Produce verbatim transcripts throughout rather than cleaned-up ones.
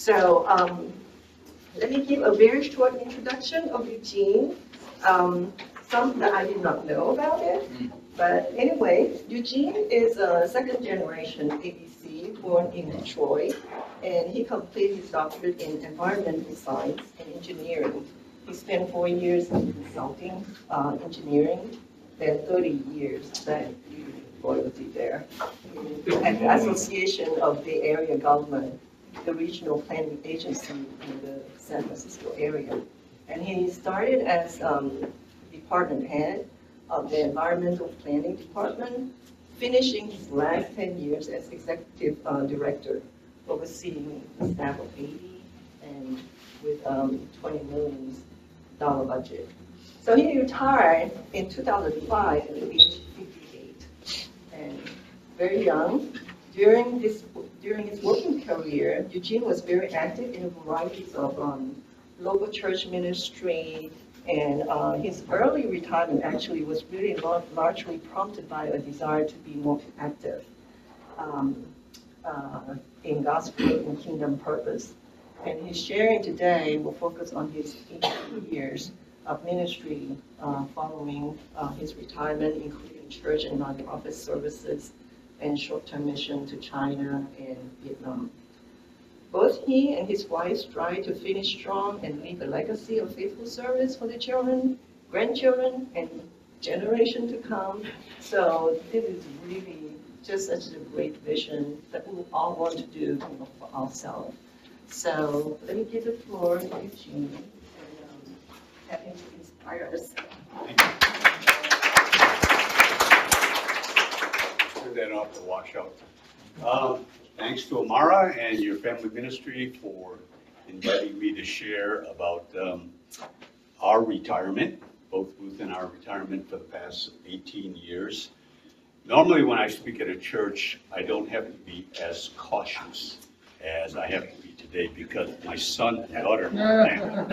So um, let me give a very short introduction of Eugene. Um, some that I did not know about it, but anyway, Eugene is a second generation A B C born in Detroit, and he completed his doctorate in environmental science and engineering. He spent four years in consulting, uh, engineering, then thirty years that loyalty there. At the Association of Bay Area Government, the regional planning agency in the San Francisco area. And he started as um, department head of the environmental planning department, finishing his last ten years as executive uh, director, overseeing a staff of eighty and with um, twenty million dollar budget. So he retired in two thousand five at the age fifty-eight, and very young. During this during his working career, Eugene was very active in a variety of um, local church ministry, and uh, his early retirement actually was really largely prompted by a desire to be more active um, uh, in gospel and kingdom purpose. And his sharing today will focus on his eighteen years of ministry uh, following uh, his retirement, including church and nonprofit services and short-term mission to China and Vietnam. Both he and his wife strive to finish strong and leave a legacy of faithful service for the children, grandchildren, and generation to come. So this is really just such a great vision that we all want to do, you know, for ourselves. So let me give the floor to Eugene and um, have him to inspire us. Turn that off to wash out. Um, thanks to Amara and your family ministry for inviting me to share about um, our retirement, both Ruth and our retirement for the past eighteen years. Normally when I speak at a church, I don't have to be as cautious as I have to be today because my son and daughter are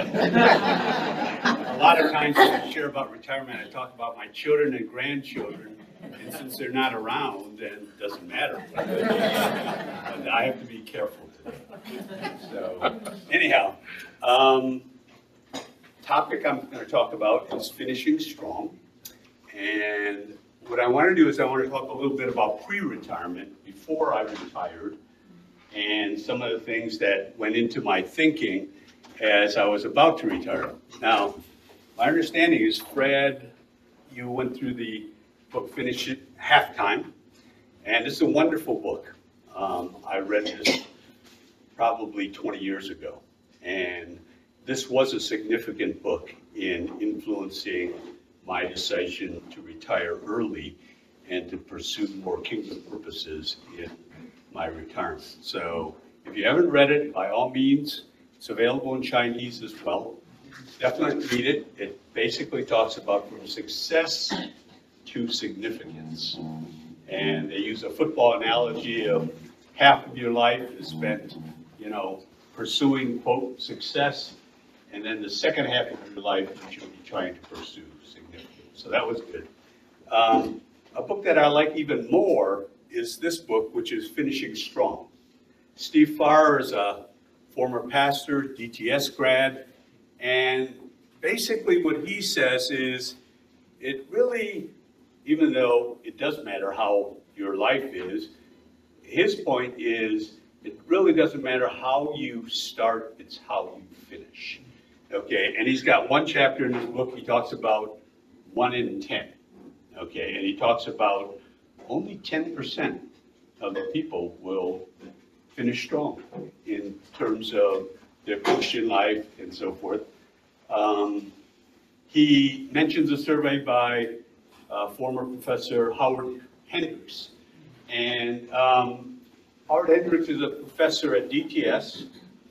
A lot of times when I share about retirement, I talk about my children and grandchildren, and since they're not around, then it doesn't matter. But I have to be careful today. So anyhow, um, topic I'm going to talk about is finishing strong. And what I want to do is I want to talk a little bit about pre-retirement, before I retired, and some of the things that went into my thinking as I was about to retire. Now, my understanding is, Fred, you went through the book Finish It Halftime, and it's a wonderful book. Um, I read this probably twenty years ago, and this was a significant book in influencing my decision to retire early and to pursue more kingdom purposes in my retirement. So if you haven't read it, by all means, it's available in Chinese as well. Definitely read it. It basically talks about from success to significance. And they use a football analogy of half of your life is spent, you know, pursuing, quote, success, and then the second half of your life you should be trying to pursue significance. So that was good. Um, a book that I like even more is this book, which is Finishing Strong. Steve Farr is a former pastor, D T S grad, and basically what he says is it really, even though it does matter how your life is, his point is it really doesn't matter how you start, it's how you finish. Okay, and he's got one chapter in his book, he talks about one in ten. Okay, and he talks about only ten percent of the people will finish strong in terms of their Christian life and so forth. Um, he mentions a survey by uh, former Professor Howard Hendricks. And um, Howard Hendricks is a professor at D T S,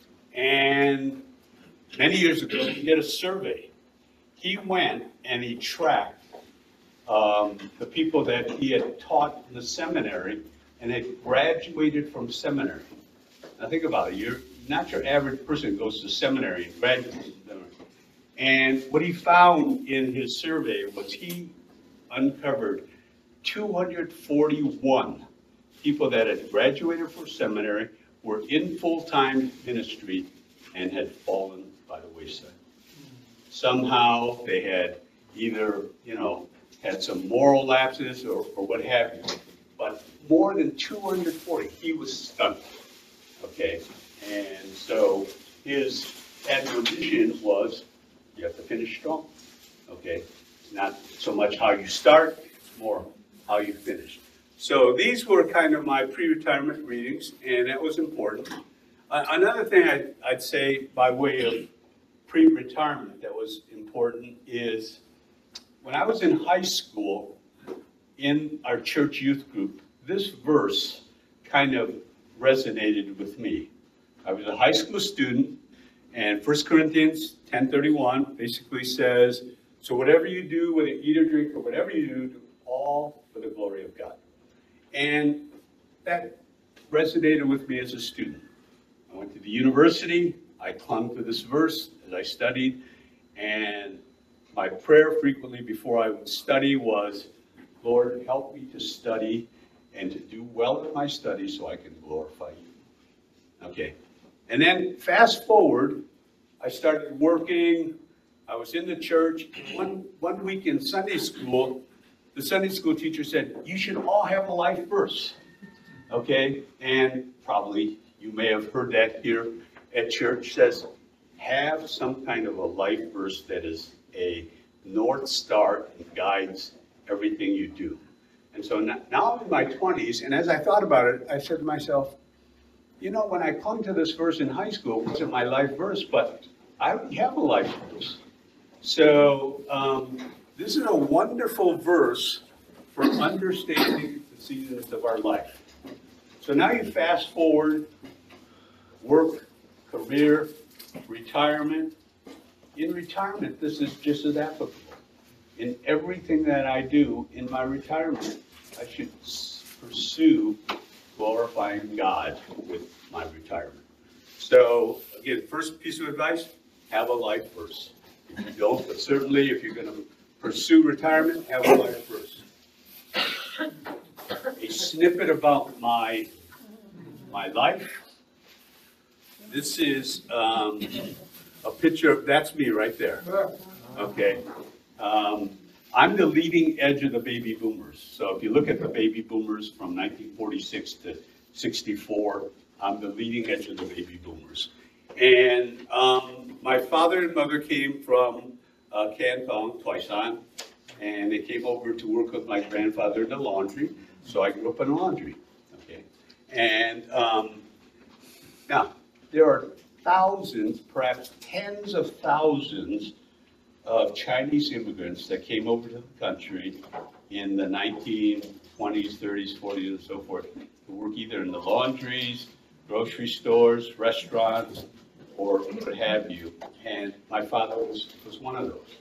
and many years ago he did a survey. He went and he tracked um, the people that he had taught in the seminary and had graduated from seminary. Now think about it, you're not your average person who goes to seminary and graduates from seminary. And what he found in his survey was he uncovered two hundred forty-one people that had graduated from seminary were in full-time ministry and had fallen by the wayside. Somehow they had either, you know, had some moral lapses or, or what have you. But more than two hundred forty, he was stunned, okay? And so his admonition was, you have to finish strong, okay? Not so much how you start, it's more how you finish. So these were kind of my pre-retirement readings, and that was important. Uh, another thing I'd, I'd say by way of pre-retirement that was important is when I was in high school, in our church youth group, this verse kind of resonated with me. I was a high school student, and First Corinthians ten thirty-one basically says, so whatever you do, whether you eat or drink or whatever you do, do all for the glory of God. And that resonated with me as a student. I went to the university, I clung to this verse as I studied, and my prayer frequently before I would study was, Lord, help me to study and to do well in my studies so I can glorify you. Okay. And then fast forward, I started working, I was in the church. One, one week in Sunday school, the Sunday school teacher said, you should all have a life verse. Okay? And probably you may have heard that here at church, says, have some kind of a life verse that is a North Star and guides everything you do. And so now I'm in my twenties, and as I thought about it, I said to myself, you know, when I clung to this verse in high school, it wasn't my life verse, but I already have a life verse. So um, this is a wonderful verse for understanding the seasons of our life. So now you fast forward, work, career, retirement. In retirement, this is just as applicable. In everything that I do in my retirement, I should pursue glorifying God with my retirement. So again, first piece of advice, have a life verse. If you don't, but certainly if you're going to pursue retirement, have a life verse. A snippet about my, my life. This is um, a picture of, that's me right there. Okay. Um, I'm the leading edge of the baby boomers. So if you look at the baby boomers from nineteen forty-six to sixty-four, I'm the leading edge of the baby boomers. And um, my father and mother came from uh, Canton, Toisan, and they came over to work with my grandfather in the laundry. So I grew up in laundry. Okay. And um, now, there are thousands, perhaps tens of thousands of Chinese immigrants that came over to the country in the nineteen twenties, thirties, forties, and so forth to work either in the laundries, grocery stores, restaurants, or what have you. And my father was, was one of those.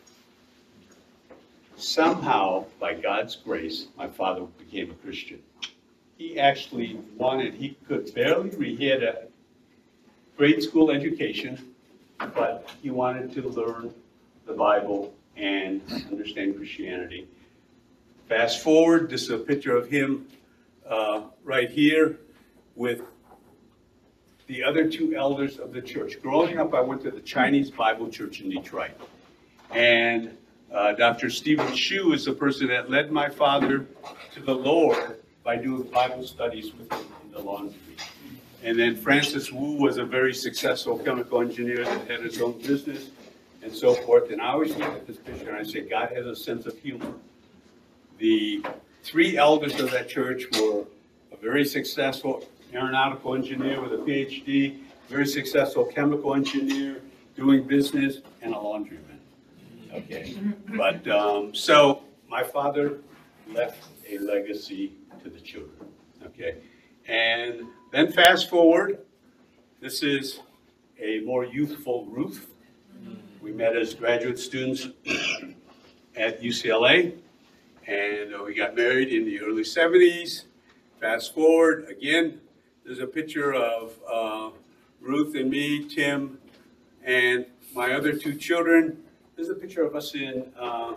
Somehow, by God's grace, my father became a Christian. He actually wanted, he could barely read, he had a grade school education, but he wanted to learn the Bible and understand Christianity. Fast forward, this is a picture of him uh, right here with the other two elders of the church. Growing up, I went to the Chinese Bible Church in Detroit. And uh, Doctor Stephen Shu is the person that led my father to the Lord by doing Bible studies with him in the laundry. And then Francis Wu was a very successful chemical engineer that had his own business and so forth. And I always look at this picture and I say, God has a sense of humor. The three elders of that church were a very successful aeronautical engineer with a P H D, very successful chemical engineer doing business, and a laundryman. Okay, but um, so my father left a legacy to the children. Okay, and then fast forward, this is a more youthful Ruth. We met as graduate students at U C L A, and uh, we got married in the early seventies. Fast forward, again, there's a picture of uh, Ruth and me, Tim, and my other two children. There's a picture of us in uh,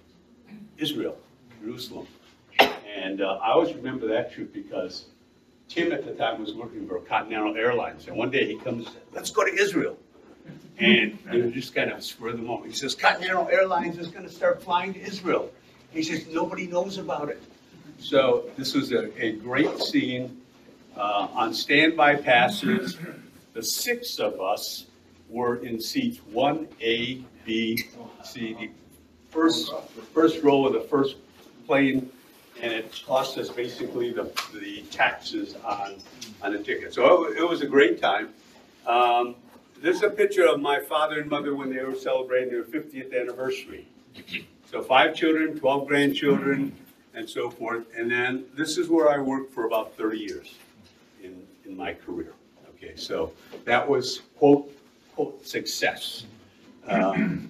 Israel, Jerusalem. And uh, I always remember that trip because Tim at the time was working for Continental Airlines, and one day he comes, let's go to Israel. And they were just kind of spur of the moment. He says, Continental Airlines is going to start flying to Israel. He says, nobody knows about it. So this was a, a great scene uh, on standby passes. The six of us were in seats one A, B, C, D. First, first row of the first plane, and it cost us basically the, the taxes on, on the ticket. So it, it was a great time. Um, this is a picture of my father and mother when they were celebrating their fiftieth anniversary. So five children, twelve grandchildren, and so forth. And then this is where I worked for about thirty years in, in my career. Okay, so that was quote, quote, success. Um,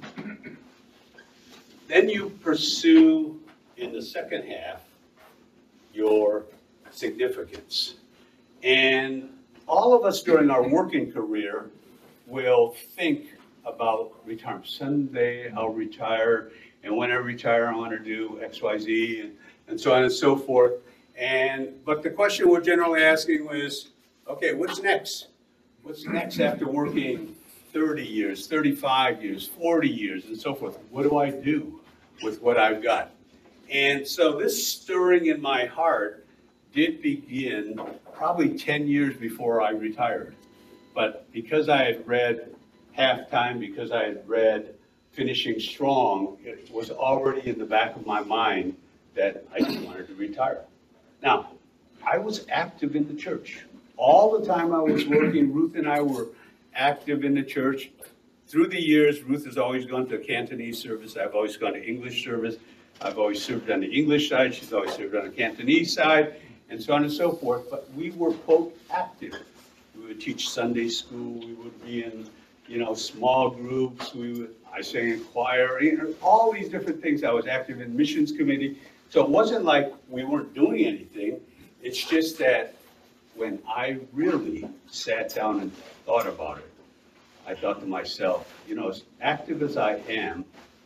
then you pursue in the second half your significance. And all of us during our working career will think about retirement. Someday I'll retire, and when I retire, I want to do X, Y, Z, and, and so on and so forth. And but the question we're generally asking was, okay, what's next? What's next after working thirty years, thirty-five years, forty years, and so forth? What do I do with what I've got? And so this stirring in my heart did begin probably ten years before I retired. But because I had read Halftime, because I had read Finishing Strong, it was already in the back of my mind that I just wanted to retire. Now, I was active in the church. All the time I was working, Ruth and I were active in the church. Through the years, Ruth has always gone to a Cantonese service. I've always gone to English service. I've always served on the English side. She's always served on the Cantonese side, and so on and so forth. But we were, quote, active. We would teach Sunday school. We would be in, you know, small groups. We would, I sang in choir, you know, all these different things. I was active in missions committee. So it wasn't like we weren't doing anything. It's just that when I really sat down and thought about it, I thought to myself, you know, as active as I am,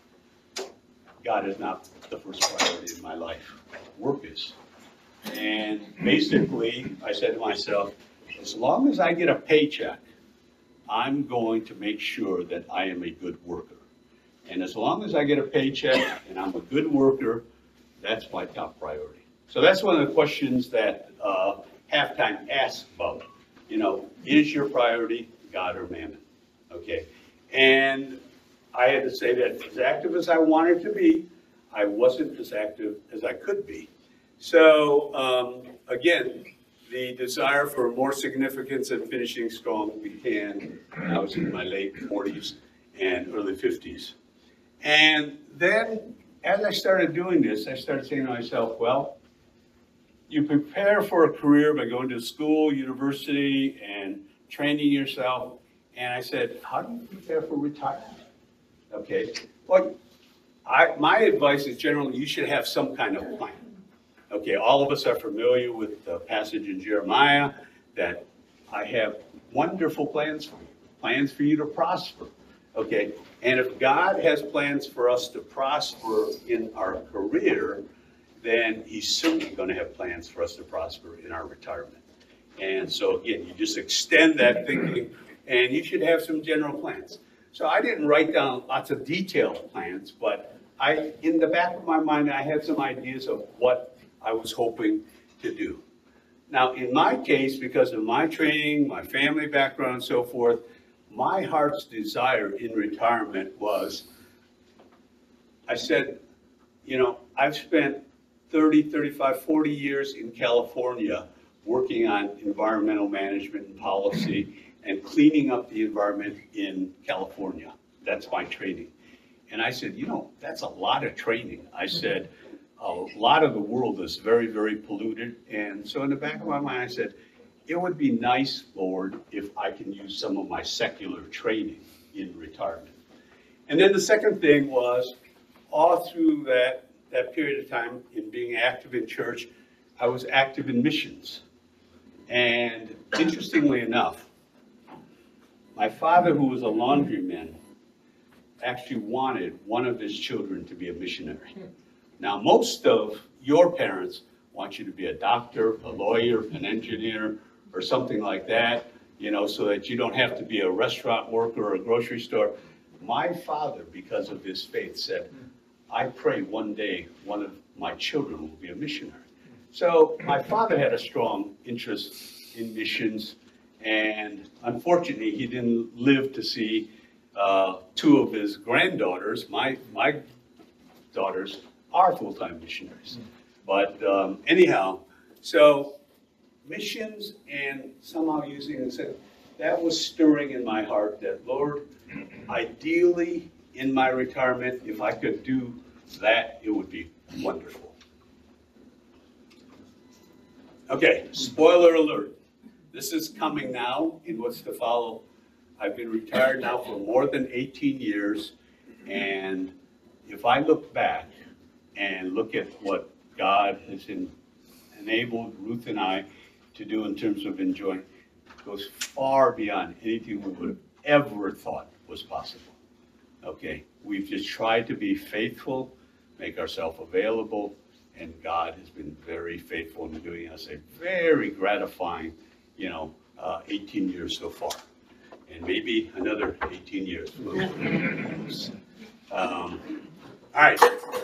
God is not the first priority in my life. Work is. And basically, I said to myself, as long as I get a paycheck, I'm going to make sure that I am a good worker. And as long as I get a paycheck and I'm a good worker, that's my top priority. So that's one of the questions that uh, Halftime asked about. You know, is your priority God or mammon? Okay. And I had to say that as active as I wanted to be, I wasn't as active as I could be. So um, again, the desire for more significance and finishing strong began when I was in my late forties and early fifties. And then as I started doing this, I started saying to myself, well, you prepare for a career by going to school, university, and training yourself. And I said, how do you prepare for retirement? Okay, well, I, my advice is generally you should have some kind of plan. Okay, all of us are familiar with the passage in Jeremiah that I have wonderful plans for you, plans for you to prosper. Okay, and if God has plans for us to prosper in our career, then he's certainly going to have plans for us to prosper in our retirement. And so again, you just extend that thinking, and you should have some general plans. So I didn't write down lots of detailed plans, but I, in the back of my mind, I had some ideas of what I was hoping to do. Now, in my case, because of my training, my family background, and so forth, my heart's desire in retirement was, I said, you know, I've spent thirty, thirty-five, forty years in California working on environmental management and policy and cleaning up the environment in California. That's my training. And I said, you know, that's a lot of training. I said, a lot of the world is very, very polluted. And so in the back of my mind, I said, it would be nice, Lord, if I can use some of my secular training in retirement. And then the second thing was, all through that, that period of time in being active in church, I was active in missions. And interestingly enough, my father, who was a laundryman, actually wanted one of his children to be a missionary. Now, most of your parents want you to be a doctor, a lawyer, an engineer, or something like that, you know, so that you don't have to be a restaurant worker or a grocery store. My father, because of his faith, said, I pray one day one of my children will be a missionary. So my father had a strong interest in missions, and unfortunately, he didn't live to see uh, two of his granddaughters. My, my daughters are full-time missionaries. But um, anyhow, so missions and somehow using it, said, that was stirring in my heart that, Lord, ideally in my retirement, if I could do that, it would be wonderful. Okay, spoiler alert. This is coming now in what's to follow. I've been retired now for more than eighteen years, and if I look back and look at what God has in, enabled Ruth and I to do in terms of enjoying, it goes far beyond anything we would have ever thought was possible. Okay, we've just tried to be faithful, make ourselves available, and God has been very faithful in doing us a very gratifying, you know, uh, eighteen years so far. And maybe another eighteen years. um, all right.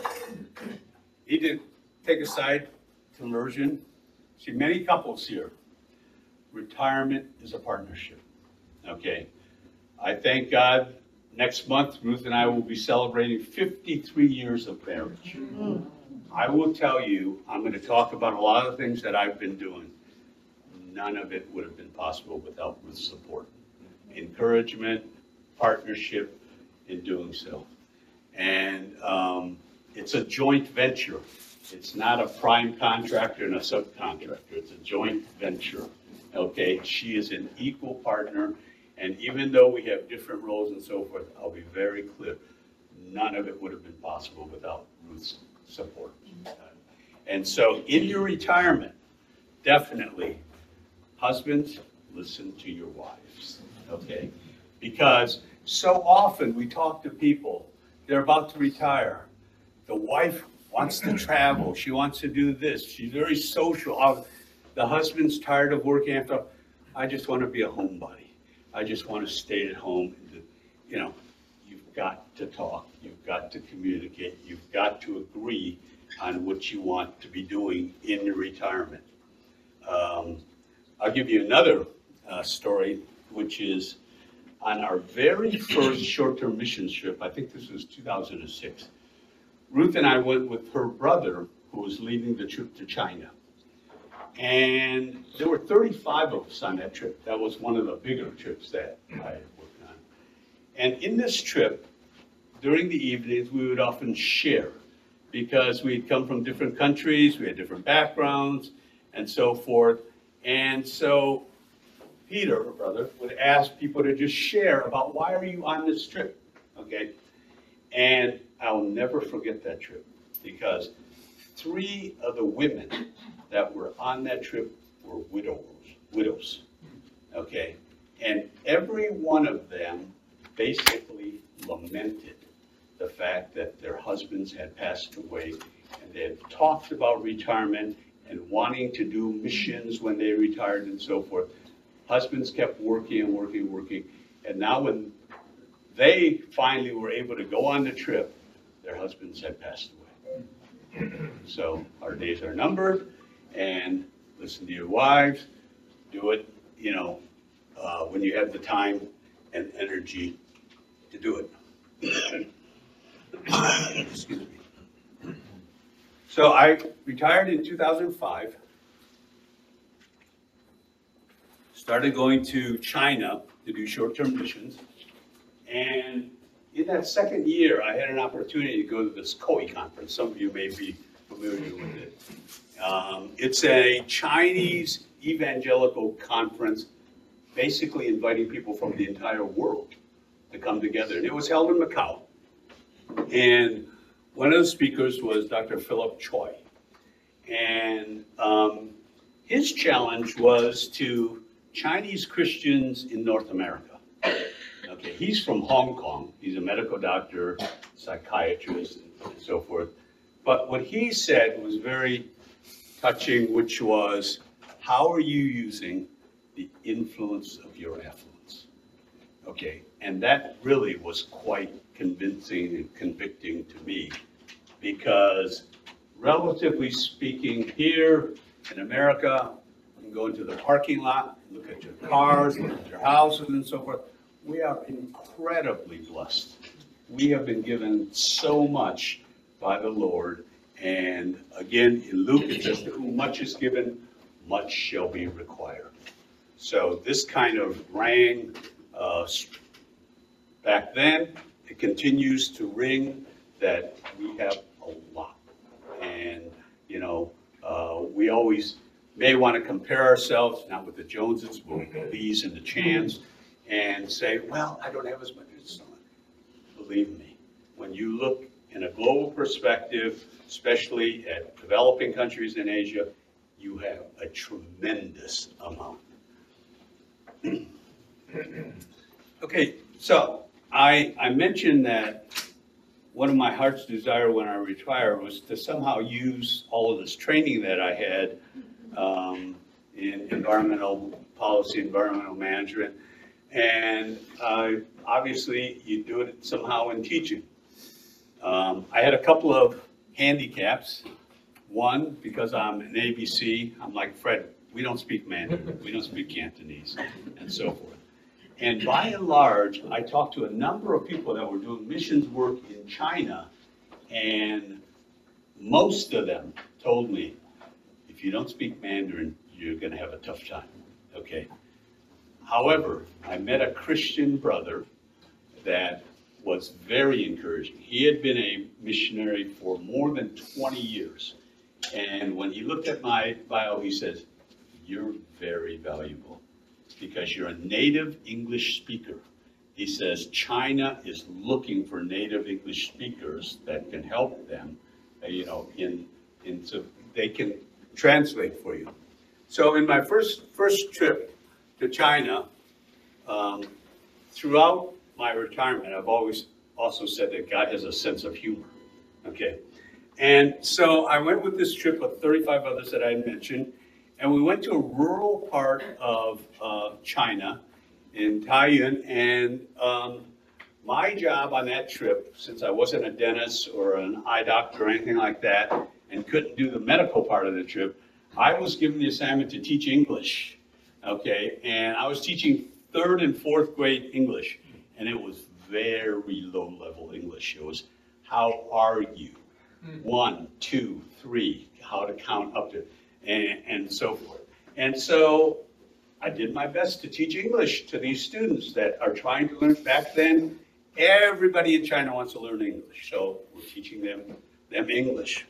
Need to take a side conversion. See, many couples here, retirement is a partnership. Okay. I thank God next month, Ruth and I will be celebrating fifty-three years of marriage. Mm-hmm. I will tell you, I'm going to talk about a lot of things that I've been doing. None of it would have been possible without Ruth's support, encouragement, partnership in doing so. And um, it's a joint venture. It's not a prime contractor and a subcontractor. It's a joint venture. Okay, she is an equal partner. And even though we have different roles and so forth, I'll be very clear, none of it would have been possible without Ruth's support. And so in your retirement, definitely, husbands, listen to your wives, okay? Because so often we talk to people, they're about to retire. The wife wants to travel, she wants to do this, she's very social. The husband's tired of working after, I just want to be a homebody. I just want to stay at home. You know, you've got to talk, you've got to communicate, you've got to agree on what you want to be doing in your retirement. Um, I'll give you another uh, story, which is on our very first short-term mission trip. I think this was two thousand six. Ruth and I went with her brother, who was leading the trip to China. And there were thirty-five of us on that trip. That was one of the bigger trips that I had worked on. And in this trip, during the evenings, we would often share because we'd come from different countries, we had different backgrounds, and so forth. And so Peter, her brother, would ask people to just share about why are you on this trip, okay? And I'll never forget that trip because three of the women that were on that trip were widows, widows, okay? And every one of them basically lamented the fact that their husbands had passed away, and they had talked about retirement and wanting to do missions when they retired and so forth. Husbands kept working and working, working, and now when they finally were able to go on the trip, their husbands had passed away. So our days are numbered, and listen to your wives, do it, you know, uh, when you have the time and energy to do it. Excuse me. So I retired in two thousand five, started going to China to do short-term missions, and in that second year, I had an opportunity to go to this C O E conference. Some of you may be familiar with it. Um, it's a Chinese evangelical conference, basically inviting people from the entire world to come together. And it was held in Macau. And one of the speakers was Doctor Philip Choi. And um, his challenge was to Chinese Christians in North America. Okay, he's from Hong Kong. He's a medical doctor, psychiatrist, and so forth. But what he said was very touching, which was, how are you using the influence of your affluence? Okay, and that really was quite convincing and convicting to me, because relatively speaking, here in America, you can go into the parking lot, look at your cars, look at your houses and so forth. We are incredibly blessed. We have been given so much by the Lord. And again, in Luke, it says, to whom much is given, much shall be required. So this kind of rang uh, back then. It continues to ring that we have a lot. And, you know, uh, we always may want to compare ourselves, not with the Joneses, but with the Lees and the Chans, and say, well, I don't have as much as someone. Believe me, when you look in a global perspective, especially at developing countries in Asia, you have a tremendous amount. Okay, so I, I mentioned that one of my heart's desire when I retire was to somehow use all of this training that I had um, in environmental policy, environmental management, and uh, obviously you do it somehow in teaching. Um, I had a couple of handicaps. One, because I'm an A B C, I'm like, Fred, we don't speak Mandarin, we don't speak Cantonese, and so forth. And by and large, I talked to a number of people that were doing missions work in China, and most of them told me, if you don't speak Mandarin, you're going to have a tough time, okay? However, I met a Christian brother that was very encouraging. He had been a missionary for more than twenty years. And when he looked at my bio, he says, you're very valuable because you're a native English speaker. He says, China is looking for native English speakers that can help them, uh, you know, in, in so they can translate for you. So in my first, first trip to China, um, throughout my retirement, I've always also said that God has a sense of humor, okay? And so I went with this trip of thirty-five others that I mentioned, and we went to a rural part of uh, China in Taiyuan, and um, my job on that trip, since I wasn't a dentist or an eye doctor or anything like that, and couldn't do the medical part of the trip, I was given the assignment to teach English, okay? And I was teaching third and fourth grade English, and it was very low-level English. It was, how are you? One, two, three, how to count up to, and, and so forth. And so I did my best to teach English to these students that are trying to learn. Back then, everybody in China wants to learn English, so we're teaching them, them English.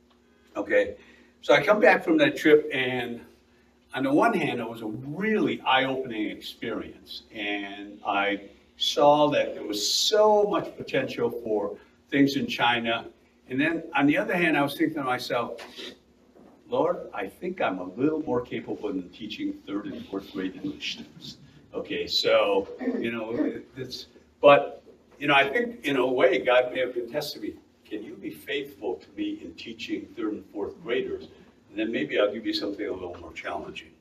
Okay, so I come back from that trip, and on the one hand, it was a really eye-opening experience, and I saw that there was so much potential for things in China. And then on the other hand, I was thinking to myself, Lord, I think I'm a little more capable than teaching third and fourth grade English students. Okay, so, you know, it's, but, you know, I think in a way, God may have been testing me. Can you be faithful to me in teaching third and fourth graders? And then maybe I'll give you something a little more challenging.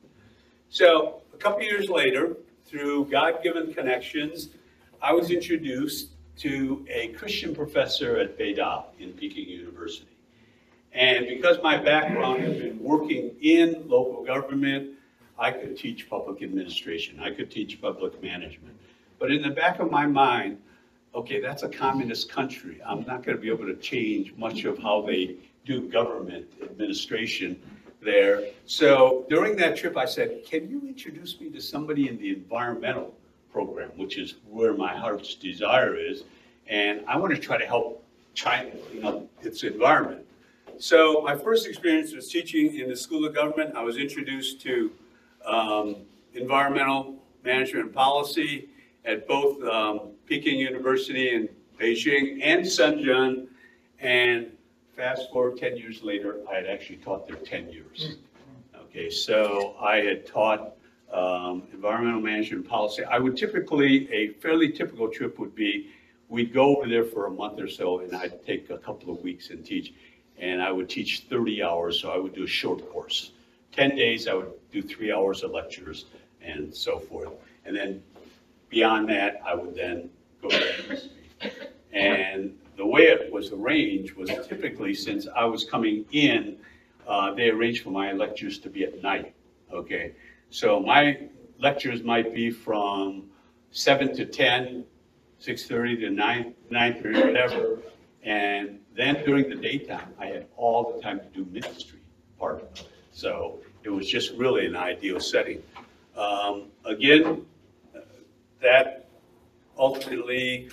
So a couple years later, through God-given connections, I was introduced to a Christian professor at Beida in Peking University. And because my background had been working in local government, I could teach public administration, I could teach public management. But in the back of my mind, okay, that's a communist country. I'm not going to be able to change much of how they do government administration there. So during that trip, I said, can you introduce me to somebody in the environmental program, which is where my heart's desire is, and I want to try to help China clean up its environment. So my first experience was teaching in the School of Government. I was introduced to um, environmental management and policy at both um, Peking University in Beijing and Shenzhen, and fast forward ten years later, I had actually taught there ten years. Okay, so I had taught Um, environmental management policy. I would typically, a fairly typical trip would be, we'd go over there for a month or so, and I'd take a couple of weeks and teach. and I would teach thirty hours, so I would do a short course. ten days, I would do three hours of lectures and so forth. And then beyond that, I would then go to ministry. And the way it was arranged was typically, since I was coming in, uh, they arranged for my lectures to be at night, okay? So my lectures might be from seven to ten, six thirty to nine, nine thirty, whatever. And then during the daytime, I had all the time to do ministry part of it. So it was just really an ideal setting. Um, again, that ultimately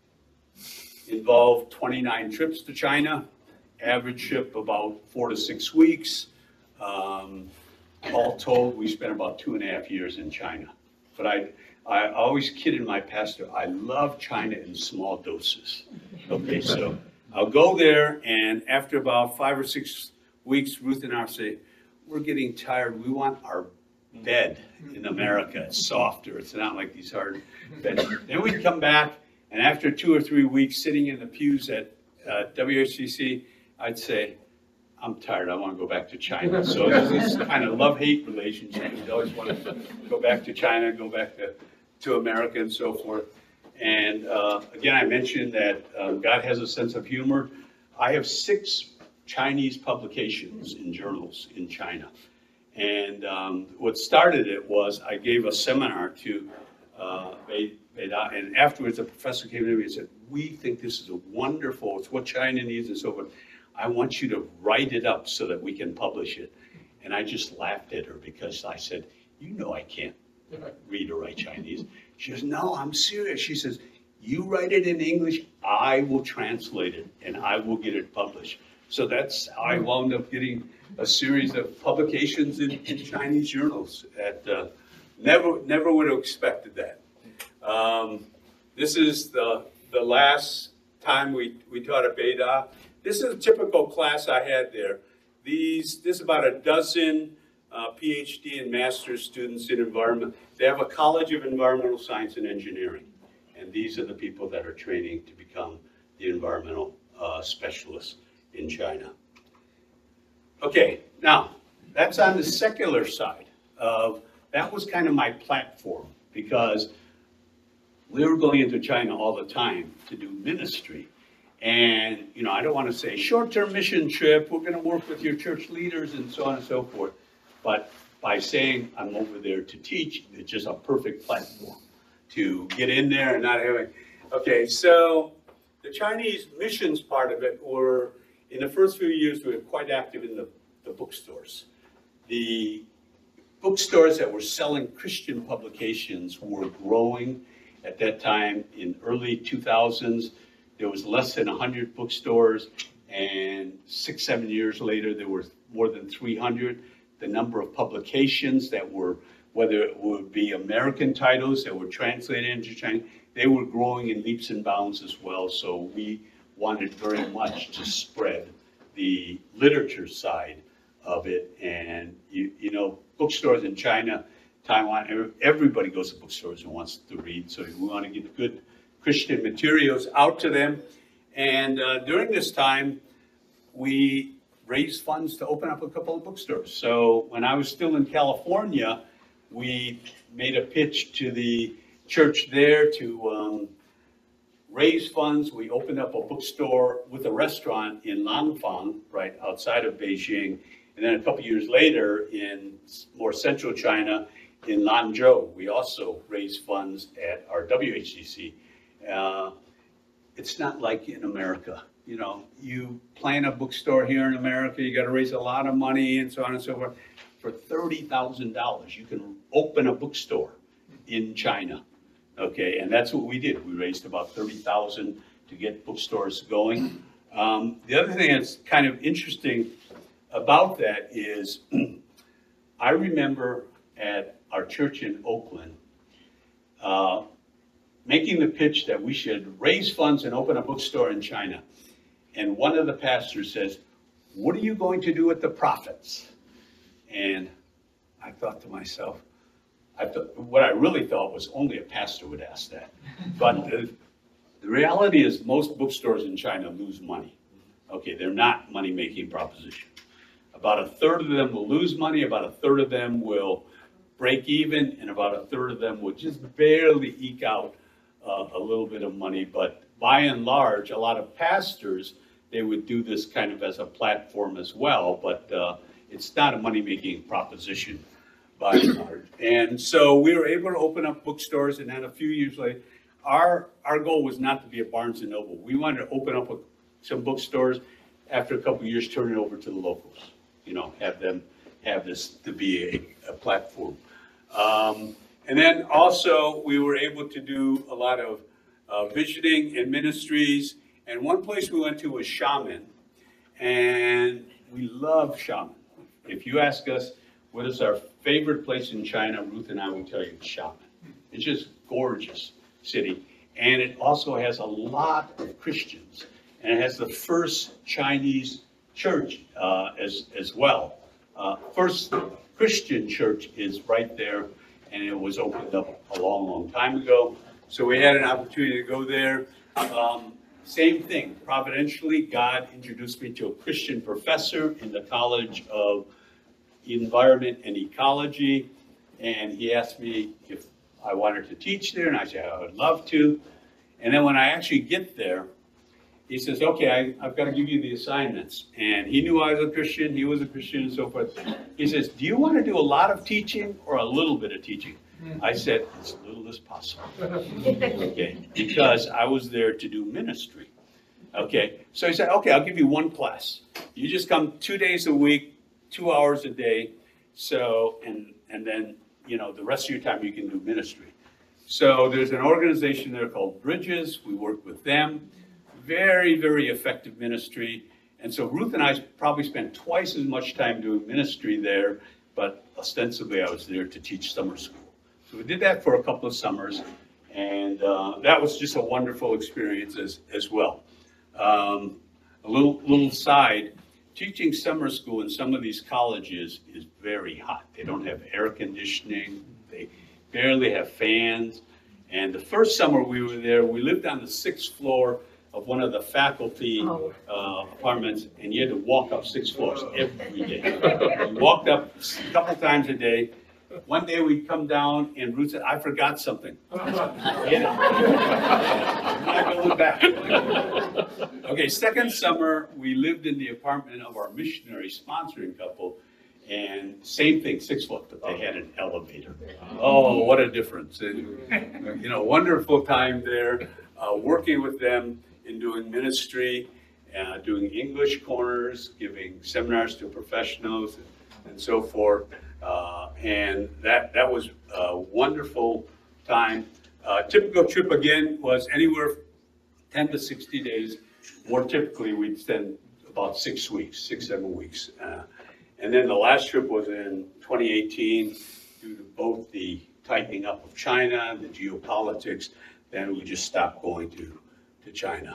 involved twenty-nine trips to China, average trip about four to six weeks. Um, all told, we spent about two and a half years in China. But I, I always kidded my pastor, I love China in small doses. Okay, so I'll go there, and after about five or six weeks, Ruth and I say, we're getting tired. We want our bed in America. It's softer. It's not like these hard beds. Then we'd come back, and after two or three weeks sitting in the pews at uh, W H C C, I'd say, I'm tired. I want to go back to China. So there's this kind of love-hate relationship. We always want to go back to China, go back to, to America and so forth. And uh, again, I mentioned that um, God has a sense of humor. I have six Chinese publications in journals in China. And um, what started it was I gave a seminar to uh, Beida, and afterwards the professor came to me and said, we think this is a wonderful, it's what China needs and so forth. I want you to write it up so that we can publish it. And I just laughed at her because I said, you know I can't read or write Chinese. She goes, no, I'm serious. She says, you write it in English, I will translate it and I will get it published. So that's how I wound up getting a series of publications in, in Chinese journals. At, uh, never, never would have expected that. Um, this is the, the last time we, we taught at Beida. This is a typical class I had there. These, this is about a dozen uh, PhD and master's students in environment. They have a College of Environmental Science and Engineering. And these are the people that are training to become the environmental uh, specialists in China. Okay, now, that's on the secular side of, that was kind of my platform, because we were going into China all the time to do ministry. And, you know, I don't want to say short-term mission trip, we're going to work with your church leaders and so on and so forth. But by saying I'm over there to teach, it's just a perfect platform to get in there and not having, okay, so the Chinese missions part of it were, in the first few years, we were quite active in the, the bookstores. The bookstores that were selling Christian publications were growing at that time. In early two thousands, there was less than one hundred bookstores, and six, seven years later, there were more than three hundred. The number of publications that were, whether it would be American titles that were translated into Chinese, they were growing in leaps and bounds as well. So we wanted very much to spread the literature side of it. And, you, you know, bookstores in China, Taiwan, everybody goes to bookstores and wants to read. So we want to get good Christian materials out to them. And uh, during this time, we raised funds to open up a couple of bookstores. So when I was still in California, we made a pitch to the church there to um, raise funds. We opened up a bookstore with a restaurant in Langfang, right outside of Beijing. And then a couple years later, in more central China, in Lanzhou, we also raised funds at our W H C C. Uh, it's not like in America. You know, you plan a bookstore here in America, you got to raise a lot of money and so on and so forth. For thirty thousand dollars, you can open a bookstore in China. Okay, and that's what we did. We raised about thirty thousand dollars to get bookstores going. Um, the other thing that's kind of interesting about that is I remember at our church in Oakland, uh, making the pitch that we should raise funds and open a bookstore in China. And one of the pastors says, what are you going to do with the profits? And I thought to myself, I thought, what I really thought was only a pastor would ask that. But the, the reality is most bookstores in China lose money. Okay, they're not money-making proposition. About a third of them will lose money, about a third of them will break even, and about a third of them will just barely eke out uh, a little bit of money. But by and large, a lot of pastors, they would do this kind of as a platform as well, but uh, it's not a money-making proposition by and large. And so we were able to open up bookstores, and then a few years later, our, our goal was not to be a Barnes and Noble. We wanted to open up a, some bookstores, after a couple of years, turn it over to the locals, you know, have them have this to be a, a platform. Um, and then also, we were able to do a lot of uh, visiting and ministries. And one place we went to was Xiamen, and we love Xiamen. If you ask us what is our favorite place in China, Ruth and I will tell you Xiamen. It's just gorgeous city, and it also has a lot of Christians, and it has the first Chinese church uh, as as well. Uh, first Christian church is right there, and it was opened up a long, long time ago. So we had an opportunity to go there. Um, same thing, providentially, God introduced me to a Christian professor in the College of Environment and Ecology, and he asked me if I wanted to teach there, and I said I would love to. And then when I actually get there, he says, okay, I, I've got to give you the assignments. And he knew I was a Christian, he was a Christian, and so forth. He says, do you want to do a lot of teaching or a little bit of teaching? I said, as little as possible. Okay, because I was there to do ministry. Okay, so he said, okay, I'll give you one class. You just come two days a week, two hours a day. So, and and then, you know, the rest of your time you can do ministry. So there's an organization there called Bridges. We work with them. Very, very effective ministry. And so Ruth and I probably spent twice as much time doing ministry there, but ostensibly I was there to teach summer school. So we did that for a couple of summers, and uh, that was just a wonderful experience as, as well. Um, a little, little side, teaching summer school in some of these colleges is very hot. They don't have air conditioning, they barely have fans. And the first summer we were there, we lived on the sixth floor of one of the faculty Oh. uh, apartments, and you had to walk up six floors every day. You walked up a couple times a day. One day we'd come down, and Ruth said, I forgot something. Get it. I'm not going back. Okay, second summer, we lived in the apartment of our missionary sponsoring couple, and same thing, six foot, but they had an elevator. Oh, what a difference. And, you know, wonderful time there, uh, working with them in doing ministry, uh, doing English corners, giving seminars to professionals, and so forth. Uh, and that that was a wonderful time. Uh, typical trip again was anywhere ten to sixty days. More typically, we'd spend about six weeks, six, seven weeks. Uh, and then the last trip was in twenty eighteen, due to both the tightening up of China, the geopolitics, then we just stopped going to, to China.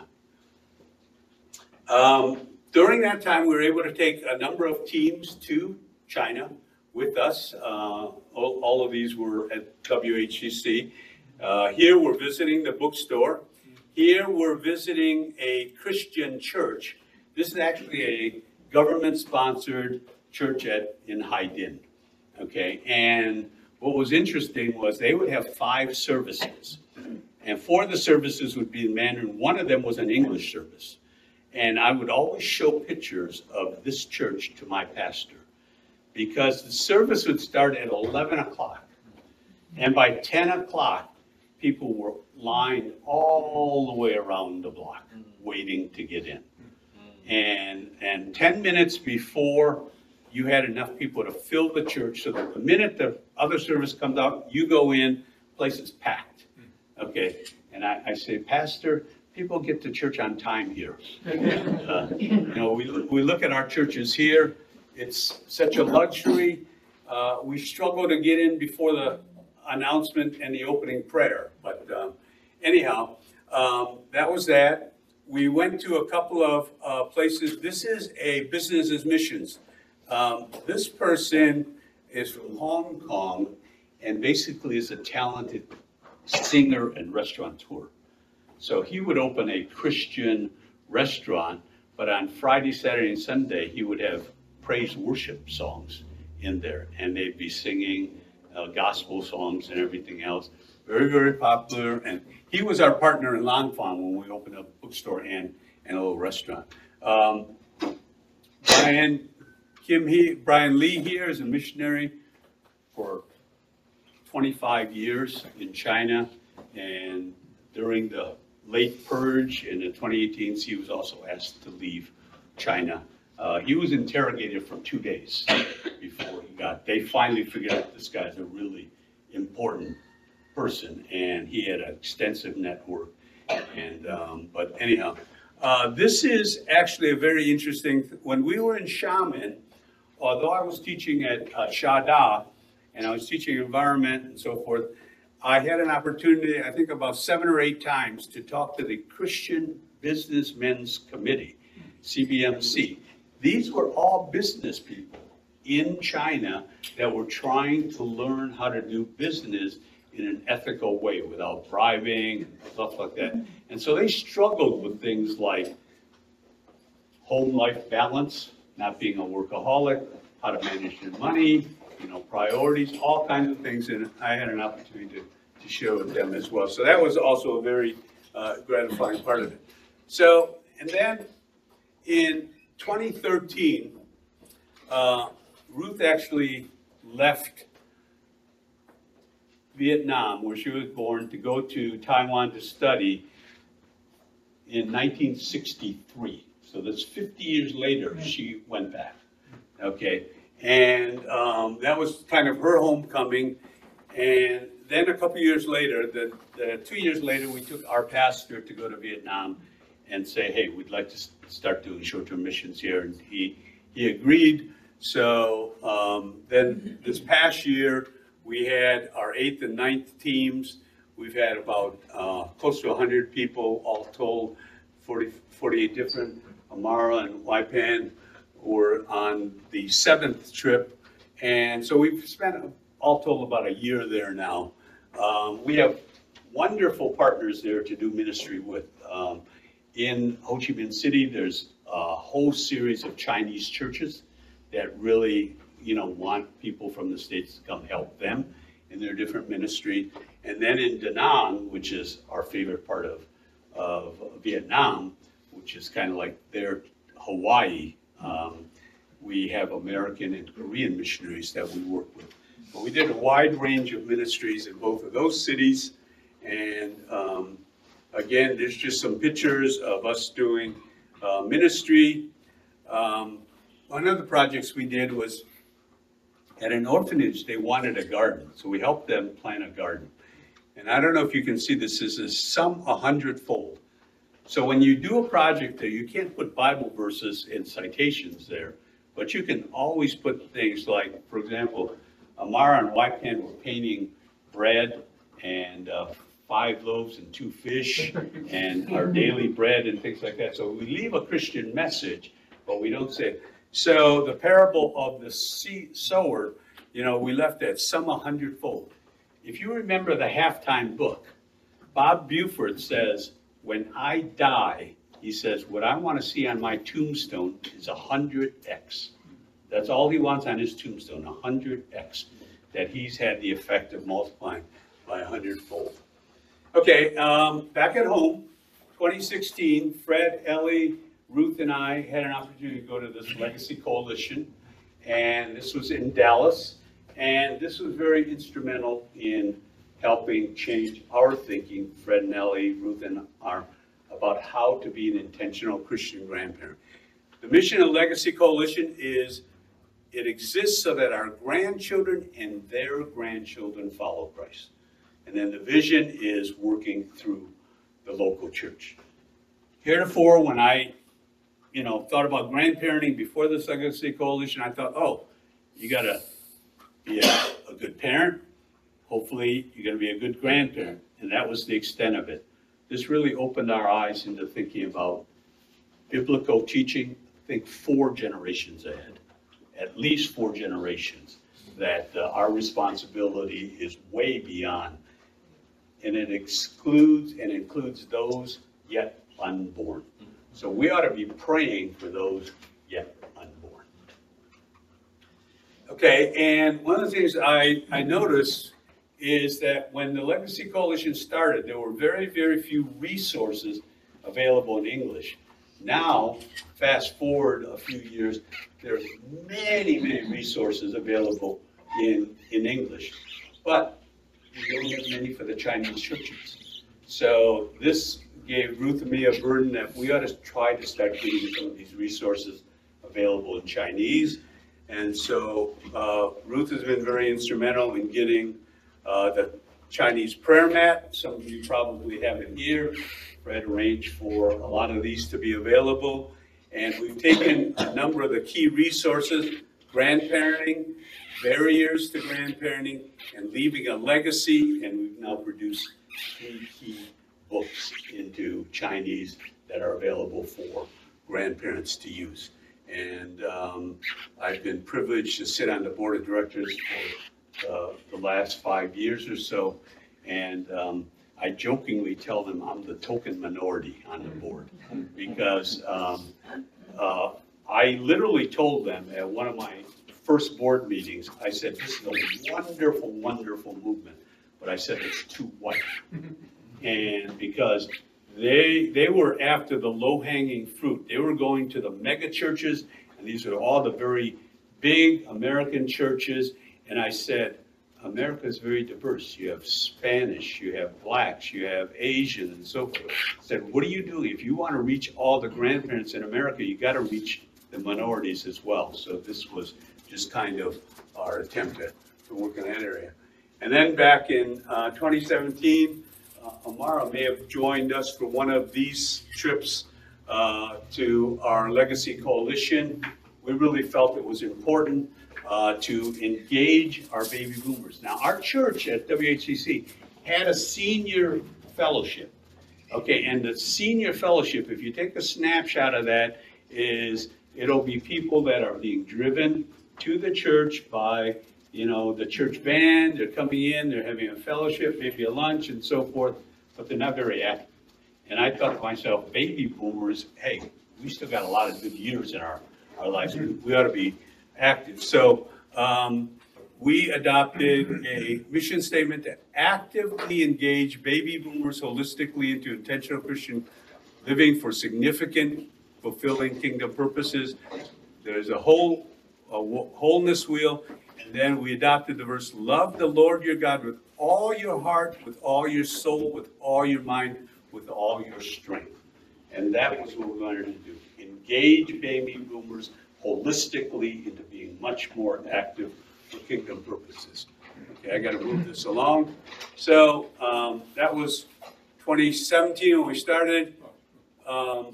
Um, during that time, we were able to take a number of teams to China with us. Uh, all, all of these were at W H C C. Uh, here we're visiting the bookstore. Here we're visiting a Christian church. This is actually a government-sponsored church at in Haidin. Okay, and what was interesting was they would have five services, and four of the services would be in Mandarin. One of them was an English service, and I would always show pictures of this church to my pastor, because the service would start at eleven o'clock, and by ten o'clock, people were lined all the way around the block, waiting to get in. And, and ten minutes before you had enough people to fill the church, so that the minute the other service comes out, you go in, place is packed. Okay, and I, I say, Pastor, people get to church on time here. Uh, you know, we, we look at our churches here, it's such a luxury. Uh, we struggle to get in before the announcement and the opening prayer. But um, anyhow, um, that was that. We went to a couple of uh, places. This is a business as missions. Um, this person is from Hong Kong and basically is a talented singer and restaurateur. So he would open a Christian restaurant but on Friday, Saturday, and Sunday, he would have praise worship songs in there, and they'd be singing uh, gospel songs and everything else. Very, very popular, and he was our partner in Long Farm when we opened up a bookstore and, and a little restaurant. Um, Brian Kim he, Brian Lee here is a missionary for twenty-five years in China, and during the late purge in the twenty eighteens, he was also asked to leave China. Uh, he was interrogated for two days before he got, they finally figured out this guy's a really important person, and he had an extensive network. And um, but anyhow, uh, this is actually a very interesting, when we were in Xiamen, although I was teaching at uh, Shada, and I was teaching environment and so forth, I had an opportunity, I think about seven or eight times, to talk to the Christian Businessmen's Committee, C B M C. These were all business people in China that were trying to learn how to do business in an ethical way without bribing and stuff like that. And so they struggled with things like home-life balance, not being a workaholic, how to manage your money, you know, priorities, all kinds of things. And I had an opportunity to, to share with them as well. So that was also a very uh, gratifying part of it. So, and then in twenty thirteen, uh, Ruth actually left Vietnam, where she was born, to go to Taiwan to study in nineteen sixty-three. So that's fifty years later, she went back. Okay, and um, that was kind of her homecoming. And then a couple years later, the, the two years later, we took our pastor to go to Vietnam and say, hey, we'd like to start doing short-term missions here. And he, he agreed. So um, then this past year, we had our eighth and ninth teams. We've had about uh, close to one hundred people, all told, forty, forty-eight different. Amara and Waipan were on the seventh trip. And so we've spent all told about a year there now. Um, we have wonderful partners there to do ministry with. Um, in Ho Chi Minh City, there's a whole series of Chinese churches that really, you know, want people from the States to come help them in their different ministry. And then in Da Nang, which is our favorite part of, of Vietnam, which is kind of like their Hawaii, um, we have American and Korean missionaries that we work with. But we did a wide range of ministries in both of those cities. And um, again, there's just some pictures of us doing uh, ministry. Um, one of the projects we did was at an orphanage, they wanted a garden. So we helped them plant a garden. And I don't know if you can see this, this is some a hundredfold. So when you do a project there, you can't put Bible verses and citations there, but you can always put things like, for example, Amara and Waipan were painting bread and uh, five loaves and two fish and our daily bread and things like that. So we leave a Christian message, but we don't say. So the parable of the seed sower, you know, we left that some a hundredfold. If you remember the halftime book, Bob Buford says, when I die, he says, what I want to see on my tombstone is a hundred X. That's all he wants on his tombstone, a hundred X, that he's had the effect of multiplying by a hundredfold. Okay, um, back at home, twenty sixteen, Fred, Ellie, Ruth, and I had an opportunity to go to this Legacy Coalition, and this was in Dallas, and this was very instrumental in helping change our thinking, Fred and Ellie, Ruth and I, about how to be an intentional Christian grandparent. The mission of Legacy Coalition is it exists so that our grandchildren and their grandchildren follow Christ. And then the vision is working through the local church. Heretofore, when I, you know, thought about grandparenting before this Legacy Coalition, I thought, oh, you got to be a, a good parent. Hopefully, you're going to be a good grandparent. And that was the extent of it. This really opened our eyes into thinking about biblical teaching, I think four generations ahead, at least four generations, that uh, our responsibility is way beyond. And it excludes and includes those yet unborn. So we ought to be praying for those yet unborn. Okay, and one of the things I, I noticed is that when the Legacy Coalition started, there were very, very few resources available in English. Now, fast forward a few years, there's many, many resources available in, in English. But we don't have many for the Chinese churches. So this gave Ruth and me a burden that we ought to try to start getting some of these resources available in Chinese. And so uh, Ruth has been very instrumental in getting uh, the Chinese prayer mat. Some of you probably have it here. Fred arranged for a lot of these to be available. And we've taken a number of the key resources, grandparenting, barriers to grandparenting, and leaving a legacy, and we've now produced three key books into Chinese that are available for grandparents to use. And um, I've been privileged to sit on the board of directors for uh, the last five years or so, and um, I jokingly tell them I'm the token minority on the board, because um, uh, I literally told them at one of my first board meetings, I said, this is a wonderful, wonderful movement, but I said it's too white. And because they they were after the low-hanging fruit. They were going to the mega churches, and these are all the very big American churches. And I said, America is very diverse. You have Spanish, you have blacks, you have Asian, and so forth. I said, what do you do? If you want to reach all the grandparents in America, you got to reach the minorities as well. So this was just kind of our attempt to, to work in that area. And then back in uh, twenty seventeen, uh, Amara may have joined us for one of these trips uh, to our Legacy Coalition. We really felt it was important uh, to engage our baby boomers. Now, our church at W H C C had a senior fellowship. Okay, and the senior fellowship, if you take a snapshot of that, is it'll be people that are being driven to the church by, you know, the church band. They're coming in, they're having a fellowship, maybe a lunch and so forth, but they're not very active. And I thought to myself, baby boomers, hey, we still got a lot of good years in our, our lives. We ought to be active. So um, we adopted a mission statement to actively engage baby boomers holistically into intentional Christian living for significant, fulfilling kingdom purposes. There's a whole a wholeness wheel. And then we adopted the verse, love the Lord your God with all your heart, with all your soul, with all your mind, with all your strength. And that was what we wanted to do. Engage baby boomers holistically into being much more active for kingdom purposes. Okay, I got to move this along. So um, that was twenty seventeen when we started. Um,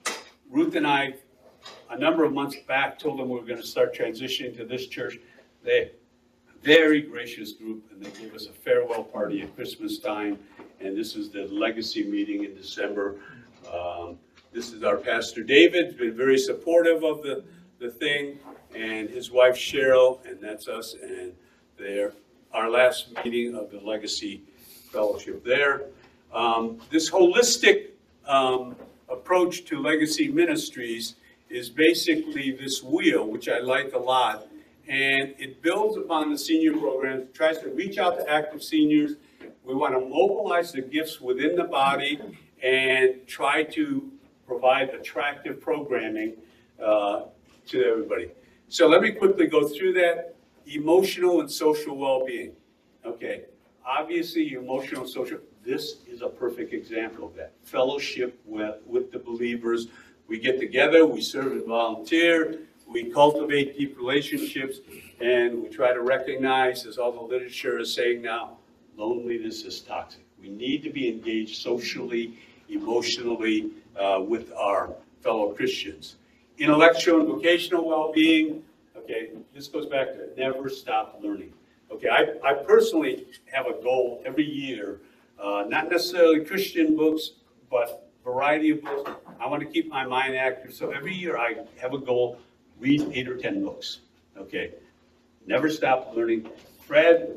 Ruth and I, a number of months back, told them we were going to start transitioning to this church. They, very gracious group, and they gave us a farewell party at Christmas time. And this is the legacy meeting in December. Um, this is our pastor David, who's been very supportive of the, the thing, and his wife Cheryl, and that's us. And they're our last meeting of the Legacy Fellowship there. Um, this holistic um, approach to Legacy Ministries is basically this wheel, which I like a lot, and it builds upon the senior programs, tries to reach out to active seniors. We want to mobilize the gifts within the body and try to provide attractive programming uh, to everybody. So let me quickly go through that. Emotional and social well-being. Okay, obviously emotional and social, this is a perfect example of that. Fellowship with, with the believers. We get together, we serve and volunteer, we cultivate deep relationships, and we try to recognize, as all the literature is saying now, loneliness is toxic. We need to be engaged socially, emotionally uh, with our fellow Christians. Intellectual and vocational well-being, okay, this goes back to never stop learning. Okay, I, I personally have a goal every year, uh, not necessarily Christian books, but variety of books. I want to keep my mind active, so every year I have a goal, read eight or ten books. Okay, never stop learning. Fred,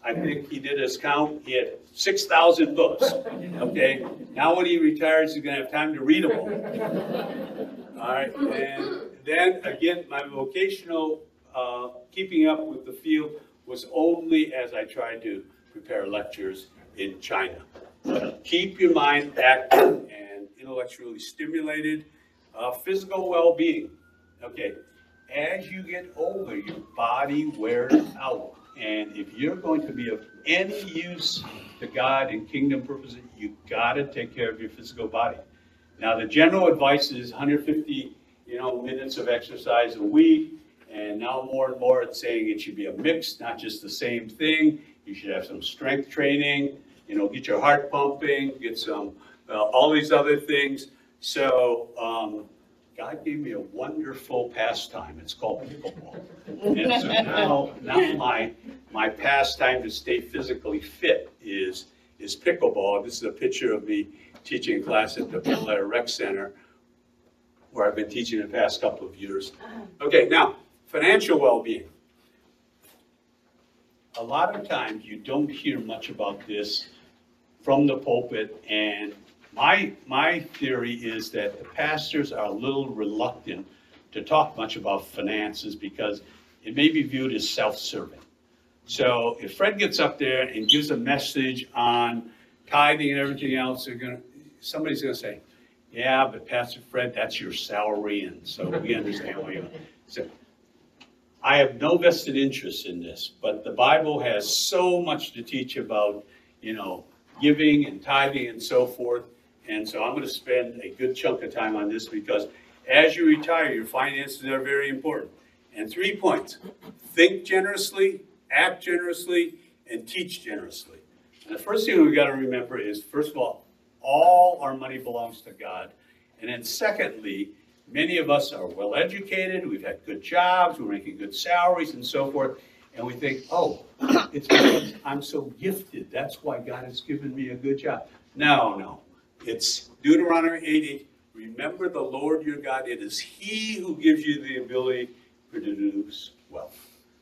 I think he did his count, he had six thousand books, okay? Now when he retires, he's gonna have time to read them all. All right, and then again, my vocational, uh, keeping up with the field was only as I tried to prepare lectures in China. But keep your mind active and intellectually stimulated. Uh, physical well-being, okay? As you get older, your body wears out. And if you're going to be of any use to God and kingdom purposes, you gotta take care of your physical body. Now, the general advice is one hundred fifty, you know, minutes of exercise a week. And now more and more it's saying it should be a mix, not just the same thing. You should have some strength training, you know, get your heart pumping, get some, uh, all these other things. So, um, God gave me a wonderful pastime. It's called pickleball. And so now, now my, my pastime to stay physically fit is, is pickleball. This is a picture of me teaching a class at the Bel Air Rec Center, where I've been teaching the past couple of years. Okay, now, financial well-being. A lot of times you don't hear much about this from the pulpit, and My, my theory is that the pastors are a little reluctant to talk much about finances because it may be viewed as self-serving. So if Fred gets up there and gives a message on tithing and everything else, they're gonna, somebody's gonna say, yeah, but Pastor Fred, that's your salary, and so we understand why you. So I have no vested interest in this, but the Bible has so much to teach about, you know, giving and tithing and so forth. And so I'm going to spend a good chunk of time on this because as you retire, your finances are very important. And three points: think generously, act generously, and teach generously. And the first thing we've got to remember is, first of all, all our money belongs to God. And then secondly, many of us are well educated, we've had good jobs, we're making good salaries and so forth. And we think, oh, it's because I'm so gifted. That's why God has given me a good job. No, no. It's Deuteronomy eighty. Remember the Lord your God. It is He who gives you the ability to produce wealth.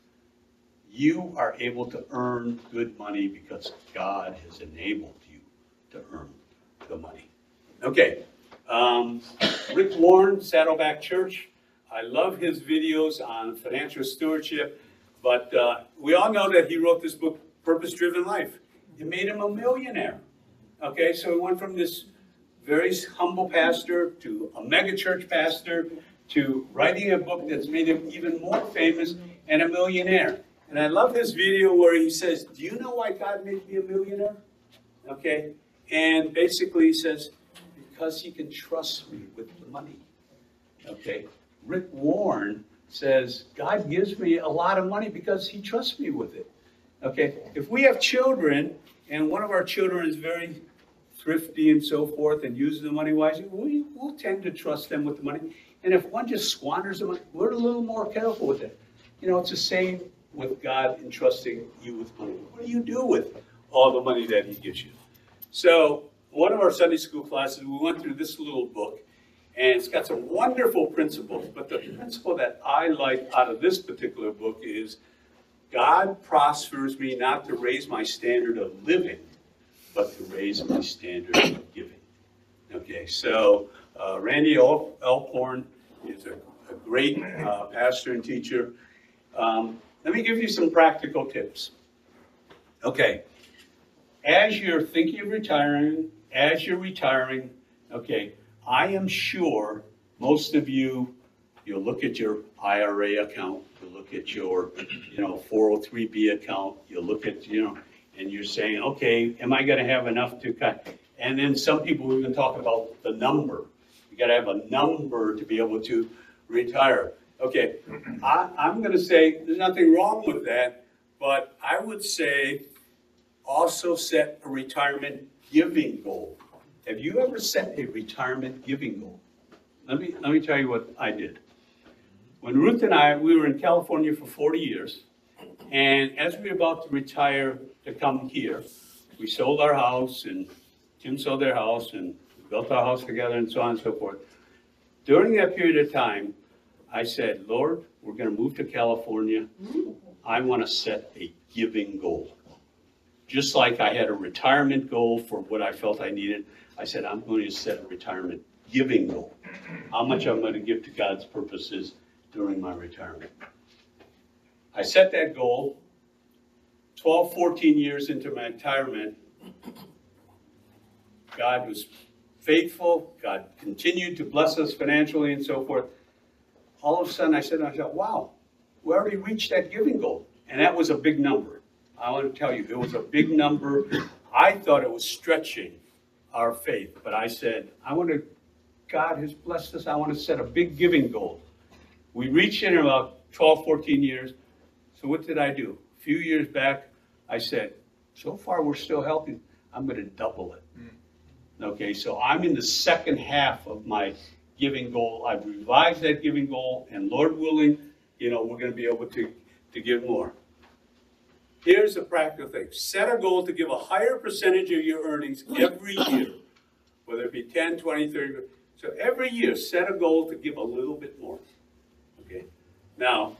You are able to earn good money because God has enabled you to earn the money. Okay. Um, Rick Warren, Saddleback Church. I love his videos on financial stewardship, but uh, we all know that he wrote this book, Purpose Driven Life. It made him a millionaire. Okay, so he went from this very humble pastor to a mega church pastor to writing a book that's made him even more famous and a millionaire. And I love his video where he says, do you know why God made me a millionaire? Okay, and basically he says, because He can trust me with the money. Okay, Rick Warren says, God gives me a lot of money because He trusts me with it. Okay, if we have children and one of our children is very thrifty and so forth and uses the money wisely, we will tend to trust them with the money. And if one just squanders the money, we're a little more careful with it. You know, it's the same with God entrusting you with money. What do you do with all the money that He gives you? So one of our Sunday school classes, we went through this little book, and it's got some wonderful principles. But the principle that I like out of this particular book is God prospers me not to raise my standard of living, but to raise my standard of giving. Okay, so uh, Randy Alcorn is a, a great uh, pastor and teacher. Um, let me give you some practical tips. Okay, as you're thinking of retiring, as you're retiring, okay, I am sure most of you, you'll look at your I R A account, you'll look at your, you know, four oh three B account, you'll look at, you know, and you're saying, okay, am I going to have enough to cut? And then some people even talk about the number. You got to have a number to be able to retire. Okay, I, I'm going to say there's nothing wrong with that, but I would say also set a retirement giving goal. Have you ever set a retirement giving goal? Let me, let me tell you what I did. When Ruth and I, we were in California for forty years, and as we were about to retire to come here, we sold our house, and Tim sold their house, and we built our house together, and so on and so forth. During that period of time, I said, Lord, we're going to move to California. I want to set a giving goal. just like I had a retirement goal for what I felt I needed, I said, I'm going to set a retirement giving goal. How much I'm going to give to God's purposes during my retirement. I set that goal. twelve, fourteen years into my retirement, God was faithful. God continued to bless us financially and so forth. All of a sudden I said to myself, wow, we already reached that giving goal. And that was a big number. I want to tell you, it was a big number. I thought it was stretching our faith, but I said, I want to, God has blessed us. I want to set a big giving goal. We reached it in about twelve, fourteen years. So what did I do? A few years back, I said, so far we're still healthy. I'm going to double it. Mm. Okay, so I'm in the second half of my giving goal. I've revised that giving goal, and Lord willing, you know, we're going to be able to, to give more. Here's a practical thing. Set a goal to give a higher percentage of your earnings every year, whether it be ten, twenty, thirty. So every year, set a goal to give a little bit more. Okay. Now,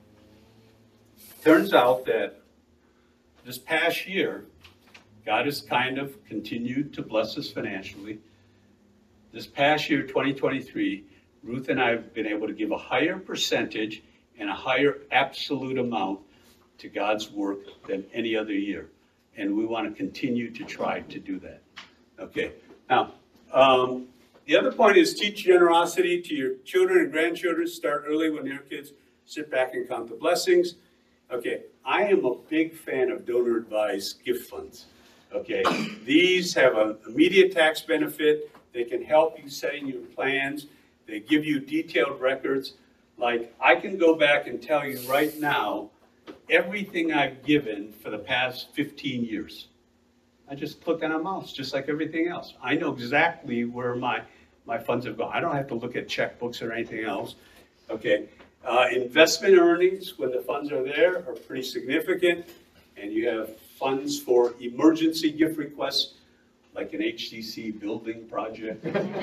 turns out that this past year, God has kind of continued to bless us financially. This past year, twenty twenty-three, Ruth and I have been able to give a higher percentage and a higher absolute amount to God's work than any other year. And we want to continue to try to do that. Okay. Now, um, the other point is teach generosity to your children and grandchildren. Start early when they're kids. Sit back and count the blessings. Okay. I am a big fan of donor advised gift funds. Okay. These have an immediate tax benefit. They can help you setting your plans. They give you detailed records. Like, I can go back and tell you right now everything I've given for the past fifteen years. I just click on a mouse, just like everything else. I know exactly where my, my funds have gone. I don't have to look at checkbooks or anything else. Okay. Uh, investment earnings, when the funds are there, are pretty significant. And you have funds for emergency gift requests, like an H D C building project.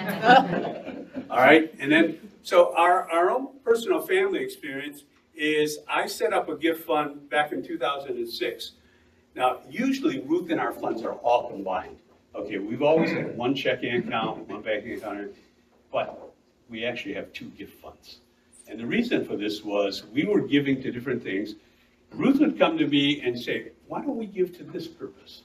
All right. And then, so our, our own personal family experience is I set up a gift fund back in two thousand six. Now, usually Ruth and our funds are all combined. Okay, we've always had one checking account, one banking account, but we actually have two gift funds. And the reason for this was we were giving to different things. Ruth would come to me and say, why don't we give to this purpose?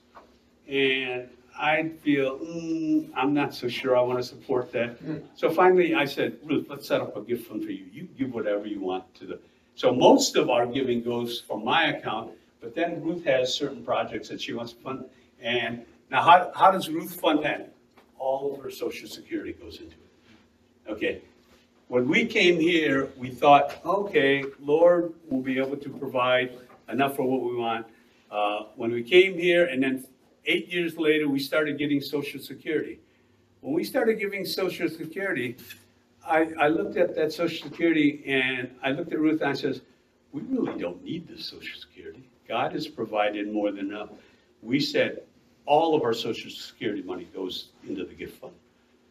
And I'd feel, mm, I'm not so sure I want to support that. So finally I said, Ruth, let's set up a gift fund for you. You give whatever you want to the. So most of our giving goes from my account, but then Ruth has certain projects that she wants to fund. And now how, how does Ruth fund that? All of her Social Security goes into it. Okay. When we came here, we thought, okay, Lord will be able to provide enough for what we want. Uh, when we came here, and then eight years later, we started getting Social Security. When we started giving Social Security, I, I looked at that Social Security and I looked at Ruth and I says, we really don't need this Social Security. God has provided more than enough. We said all of our Social Security money goes into the gift fund.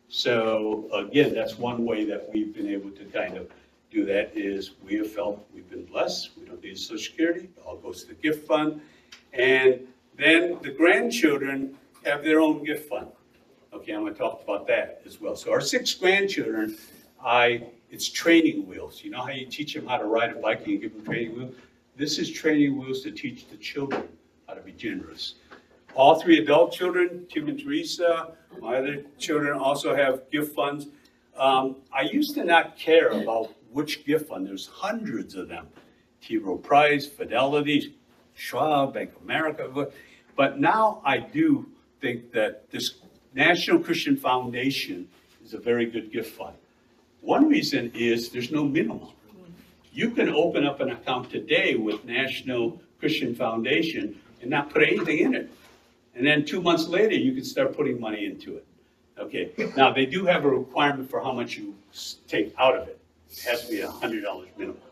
So again, that's one way that we've been able to kind of do that is we have felt we've been blessed. We don't need Social Security. It all goes to the gift fund. And then the grandchildren have their own gift fund. Okay, I'm going to talk about that as well. So our six grandchildren, I it's training wheels. You know how you teach them how to ride a bike and you give them training wheels? This is training wheels to teach the children how to be generous. All three adult children, Tim and Teresa, my other children also have gift funds. Um, I used to not care about which gift fund. There's hundreds of them. T. Rowe Price, Fidelity, Schwab, Bank of America. But now I do think that this National Christian Foundation is a very good gift fund. One reason is there's no minimum. You can open up an account today with National Christian Foundation and not put anything in it. And then two months later, you can start putting money into it. Okay, now they do have a requirement for how much you take out of it. It has to be one hundred dollars minimum.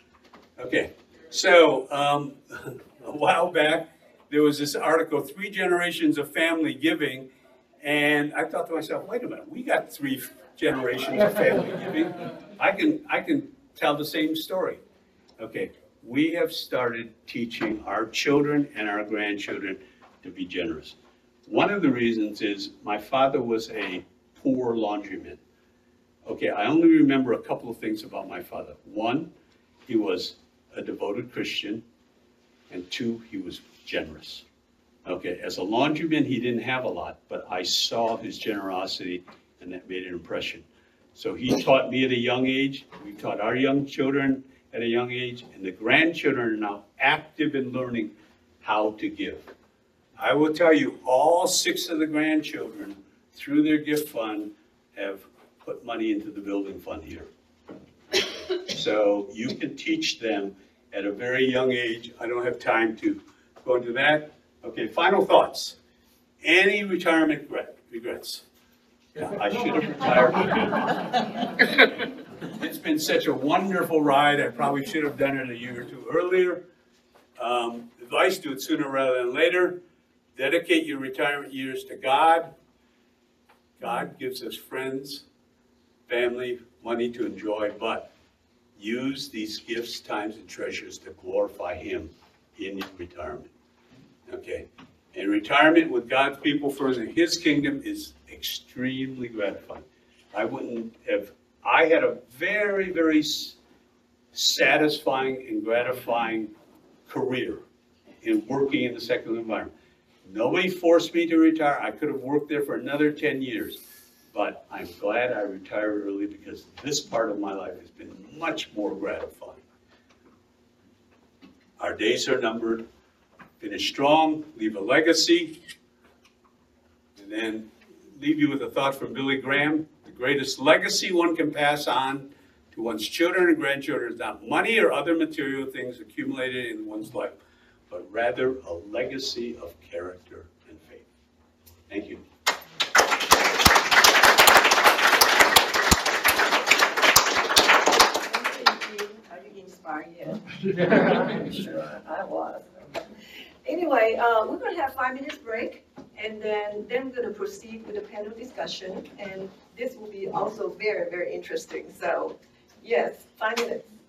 Okay, so um, a while back, there was this article, Three Generations of Family Giving, and I thought to myself, wait a minute, we got three generations of family giving. I can, I can tell the same story. Okay, we have started teaching our children and our grandchildren to be generous. One of the reasons is my father was a poor laundryman. Okay, I only remember a couple of things about my father. One, he was a devoted Christian, and two, he was generous. Okay, as a laundryman, he didn't have a lot, but I saw his generosity, and that made an impression. So he taught me at a young age. We taught our young children at a young age, and the grandchildren are now active in learning how to give. I will tell you, all six of the grandchildren, through their gift fund, have put money into the building fund here. So you can teach them at a very young age. I don't have time to go into that. Okay, final thoughts. Any retirement regret, regrets? Yeah, I should have retired. It's been such a wonderful ride. I probably should have done it a year or two earlier. Um, advice, do it sooner rather than later. Dedicate your retirement years to God. God gives us friends, family, money to enjoy, but use these gifts, times, and treasures to glorify Him in your retirement. Okay? And retirement with God's people furthering His kingdom is extremely gratifying. I wouldn't have, I had a very, very satisfying and gratifying career in working in the secular environment. Nobody forced me to retire. I could have worked there for another ten years. But I'm glad I retired early because this part of my life has been much more gratifying. Our days are numbered. Finish strong, leave a legacy, and then leave you with a thought from Billy Graham. The greatest legacy one can pass on to one's children and grandchildren is not money or other material things accumulated in one's life, but rather a legacy of character and faith. Thank you. Are you inspired yet? Sure, I was. Anyway, uh, we're going to have five minutes break, and then, then we're going to proceed with the panel discussion, and this will be also very, very interesting. So, yes, five minutes.